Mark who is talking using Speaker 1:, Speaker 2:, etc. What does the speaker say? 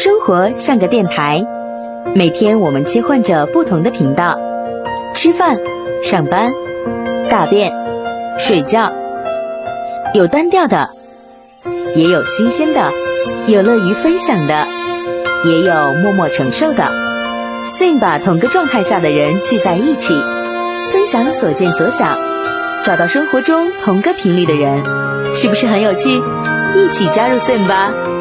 Speaker 1: 生活像个电台，每天我们切换着不同的频道，吃饭、上班、大便、睡觉，有单调的，也有新鲜的，有乐于分享的，也有默默承受的。Swing 把同个状态下的人聚在一起，分享所见所想，找到生活中同个频率的人，是不是很有趣？一起加入 Swing 吧。